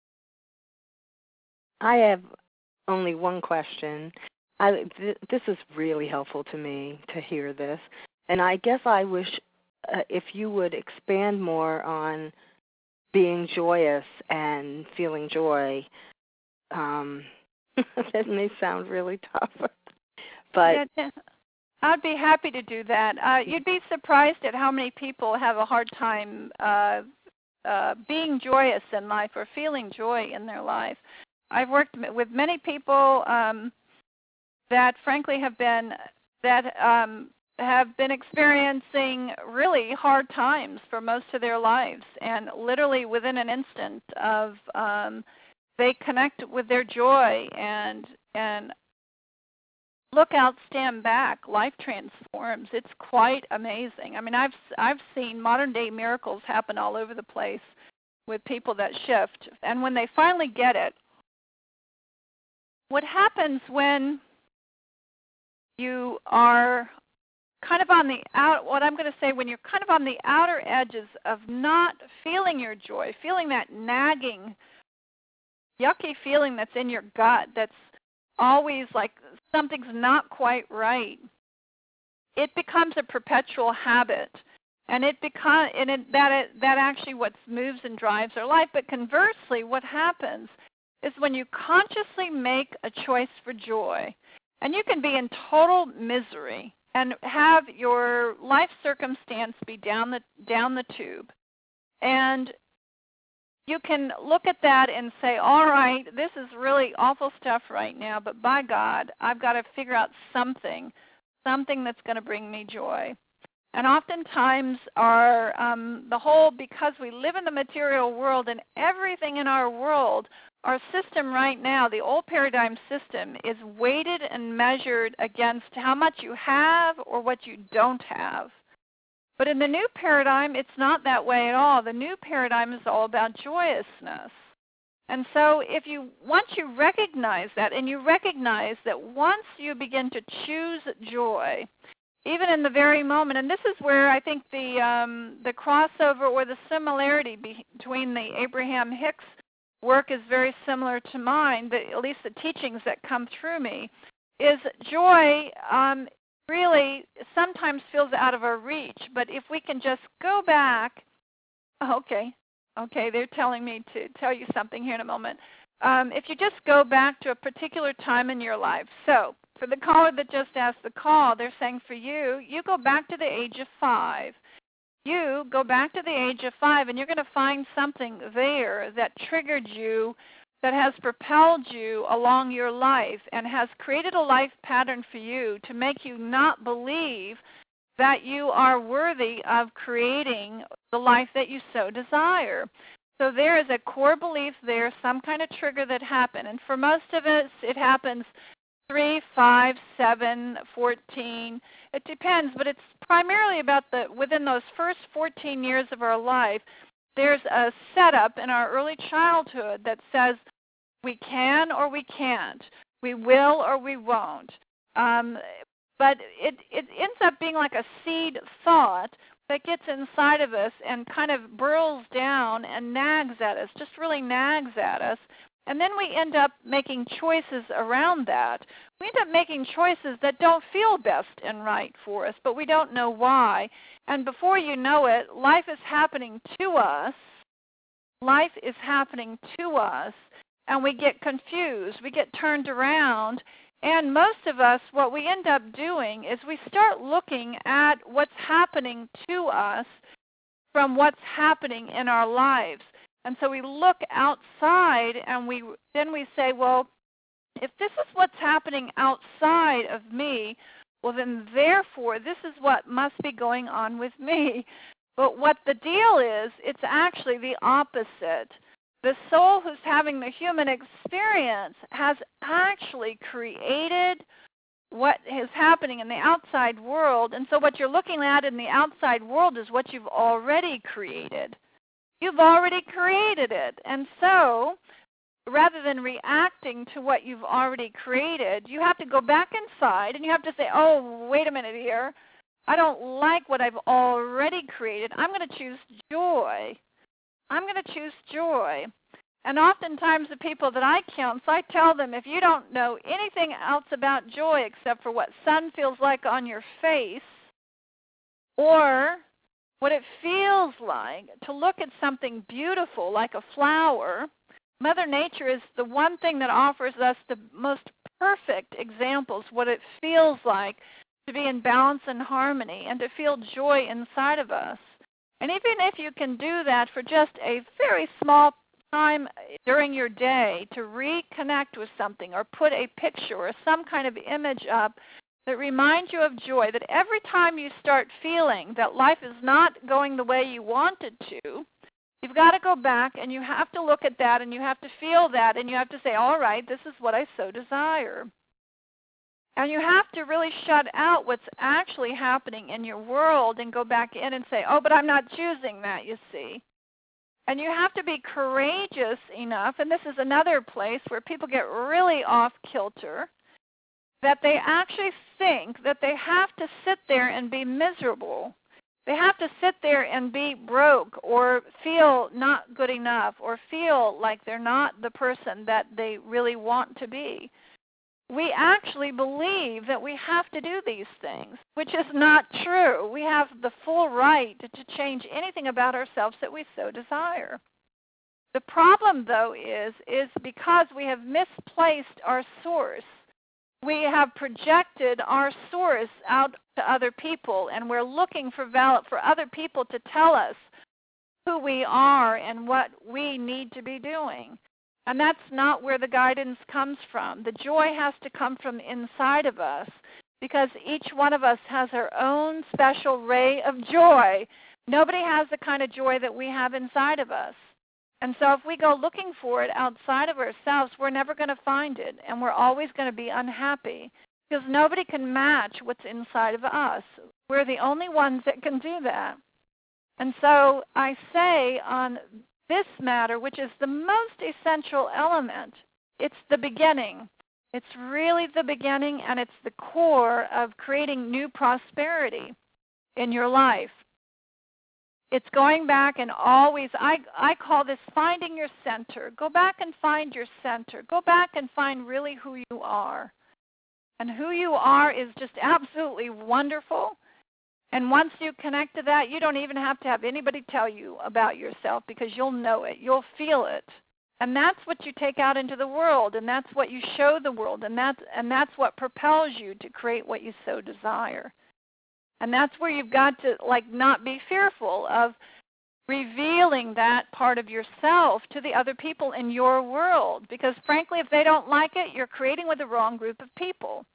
I have only one question. I, th- this is really helpful to me to hear this, and I guess I wish uh, if you would expand more on being joyous and feeling joy. Um, that may sound really tough, but Yeah, I'd be happy to do that. Uh, you'd be surprised at how many people have a hard time uh, uh, being joyous in life or feeling joy in their life. I've worked with many people um, that, frankly, have been that um, have been experiencing really hard times for most of their lives, and literally within an instant of um, they connect with their joy and and look out, stand back, life transforms. It's quite amazing. I mean, I've I've seen modern day miracles happen all over the place with people that shift, and when they finally get it, what happens when you are kind of on the out, what I'm going to say, when you're kind of on the outer edges of not feeling your joy, feeling that nagging, yucky feeling that's in your gut, that's always like something's not quite right, it becomes a perpetual habit. And it becomes, and it, that it, that actually what moves and drives our life. But conversely, what happens is when you consciously make a choice for joy, and you can be in total misery and have your life circumstance be down the down the tube, and you can look at that and say, all right, this is really awful stuff right now, but by God, I've got to figure out something, something that's going to bring me joy. And oftentimes our um, the whole, because we live in the material world and everything in our world, our system right now, the old paradigm system, is weighted and measured against how much you have or what you don't have. But in the new paradigm, it's not that way at all. The new paradigm is all about joyousness. And so if you, once you recognize that, and you recognize that once you begin to choose joy, even in the very moment, and this is where I think the um, the crossover or the similarity be, between the Abraham Hicks work is very similar to mine, the, at least the teachings that come through me, is joy um, really sometimes feels out of our reach. But if we can just go back, okay, okay, they're telling me to tell you something here in a moment. Um, if you just go back to a particular time in your life, so for the caller that just asked the call, they're saying for you, you go back to the age of five. You go back to the age of five, and you're going to find something there that triggered you, that has propelled you along your life and has created a life pattern for you to make you not believe that you are worthy of creating the life that you so desire. So there is a core belief there, some kind of trigger that happened. And for most of us, it happens three, five, seven, fourteen. It depends, but it's primarily about the within those first fourteen years of our life, there's a setup in our early childhood that says we can or we can't, we will or we won't. Um, but it, it ends up being like a seed thought that gets inside of us and kind of burrows down and nags at us, just really nags at us. And then we end up making choices around that. We end up making choices that don't feel best and right for us, but we don't know why. And before you know it, life is happening to us. Life is happening to us, and we get confused. We get turned around. And most of us, what we end up doing is we start looking at what's happening to us from what's happening in our lives. And so we look outside and we then we say, well, if this is what's happening outside of me, well then therefore this is what must be going on with me. But what the deal is, it's actually the opposite. The soul who's having the human experience has actually created what is happening in the outside world. And so what you're looking at in the outside world is what you've already created. You've already created it. And so rather than reacting to what you've already created, you have to go back inside and you have to say, oh, wait a minute here. I don't like what I've already created. I'm going to choose joy. I'm going to choose joy. And oftentimes the people that I counsel, I tell them, if you don't know anything else about joy except for what sun feels like on your face or what it feels like to look at something beautiful like a flower, Mother Nature is the one thing that offers us the most perfect examples, what it feels like to be in balance and harmony and to feel joy inside of us. And even if you can do that for just a very small time during your day to reconnect with something or put a picture or some kind of image up that reminds you of joy, that every time you start feeling that life is not going the way you want it to, you've got to go back and you have to look at that and you have to feel that and you have to say, all right, this is what I so desire. And you have to really shut out what's actually happening in your world and go back in and say, oh, but I'm not choosing that, you see. And you have to be courageous enough, and this is another place where people get really off kilter, that they actually think that they have to sit there and be miserable. They have to sit there and be broke or feel not good enough or feel like they're not the person that they really want to be. we actually believe that we have to do these things, which is not true. We have the full right to change anything about ourselves that we so desire. The problem, though, is, is because we have misplaced our source. We have projected our source out to other people, and we're looking for val- for other people to tell us who we are and what we need to be doing. And that's not where the guidance comes from. The joy has to come from inside of us, because each one of us has our own special ray of joy. Nobody has the kind of joy that we have inside of us. And so if we go looking for it outside of ourselves, we're never going to find it, and we're always going to be unhappy, because nobody can match what's inside of us. We're the only ones that can do that. And so I say on this matter, which is the most essential element, it's the beginning. It's really the beginning, and it's the core of creating new prosperity in your life. It's going back and always, I, I call this finding your center. Go back and find your center. Go back and find really who you are. And who you are is just absolutely wonderful. And once you connect to that, you don't even have to have anybody tell you about yourself, because you'll know it. You'll feel it. And that's what you take out into the world, and that's what you show the world, and that's, and that's what propels you to create what you so desire. And that's where you've got to, like, not be fearful of revealing that part of yourself to the other people in your world. Because, frankly, if they don't like it, you're creating with the wrong group of people.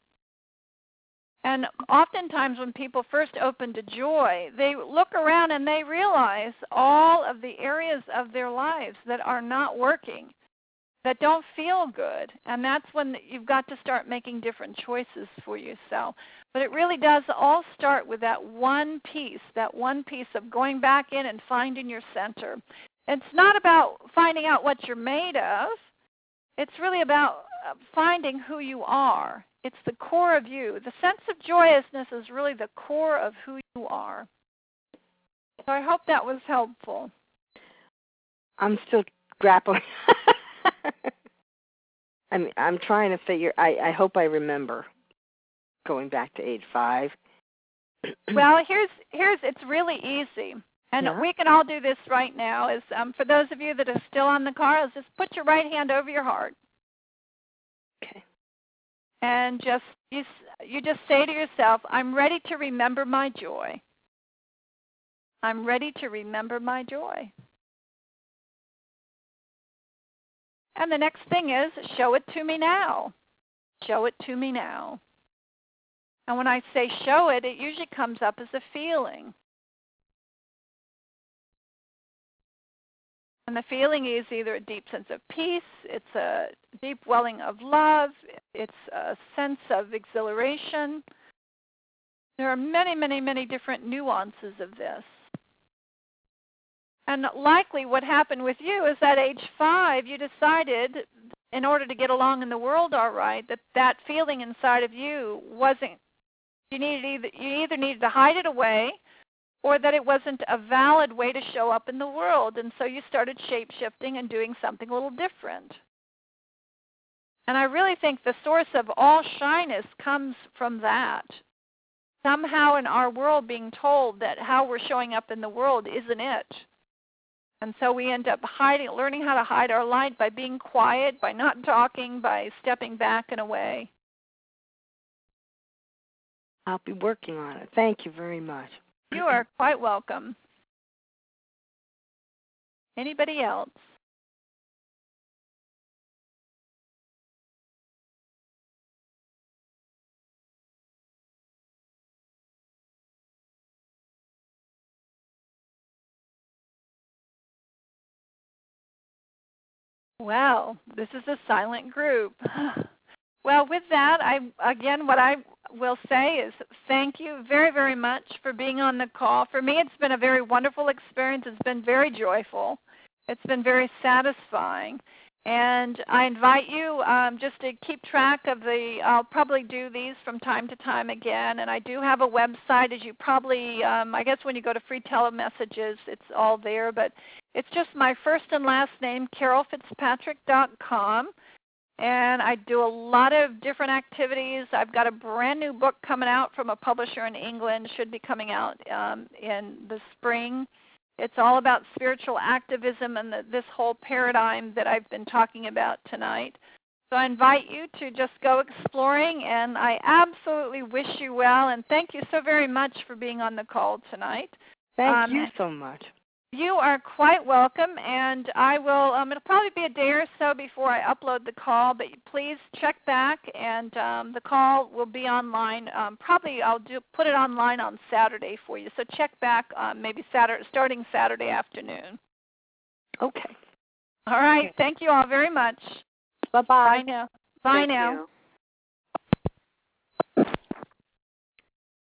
And oftentimes when people first open to joy, they look around and they realize all of the areas of their lives that are not working, that don't feel good. And that's when you've got to start making different choices for yourself. But it really does all start with that one piece, that one piece of going back in and finding your center. It's not about finding out what you're made of. It's really about finding who you are. It's the core of you. The sense of joyousness is really the core of who you are. So I hope that was helpful. I'm still grappling. I mean, I'm trying to figure, I, I hope I remember going back to age five. Well, here's, here's it's really easy. And yeah. we can all do this right now. Is um, for those of you that are still on the car, is just put your right hand over your heart. Okay. And just you, you just say to yourself, I'm ready to remember my joy. I'm ready to remember my joy. And the next thing is, show it to me now. Show it to me now. And when I say show it, it usually comes up as a feeling. And the feeling is either a deep sense of peace, it's a deep welling of love, it's a sense of exhilaration. There are many, many, many different nuances of this. And likely what happened with you is at age five, you decided, in order to get along in the world all right, that that feeling inside of you wasn't, you needed either, you either needed to hide it away, or that it wasn't a valid way to show up in the world. And so you started shape-shifting and doing something a little different. And I really think the source of all shyness comes from that. Somehow in our world being told that how we're showing up in the world isn't it. And so we end up hiding, learning how to hide our light by being quiet, by not talking, by stepping back and away. I'll be working on it. Thank you very much. You are quite welcome. Anybody else? Well, this is a silent group. Well, with that, I again, what I will say is thank you very, very much for being on the call. For me, it's been a very wonderful experience. It's been very joyful. It's been very satisfying. And I invite you um, just to keep track of the, I'll probably do these from time to time again. And I do have a website, as you probably, um, I guess when you go to free telemessages, it's all there. But it's just my first and last name, Carol Fitzpatrick dot com. and I do a lot of different activities. I've got a brand new book coming out from a publisher in England, should be coming out um, in the spring. It's all about spiritual activism and the, this whole paradigm that I've been talking about tonight. So I invite you to just go exploring, and I absolutely wish you well, and thank you so very much for being on the call tonight. Thank um, you so much. You are quite welcome, and I will, um, it'll probably be a day or so before I upload the call, but please check back, and um, the call will be online. Um, probably I'll do put it online on Saturday for you, so check back um, maybe Saturday, starting Saturday afternoon. Okay. All right. Okay. Thank you all very much. Bye-bye. Bye now. Bye Thank now. you.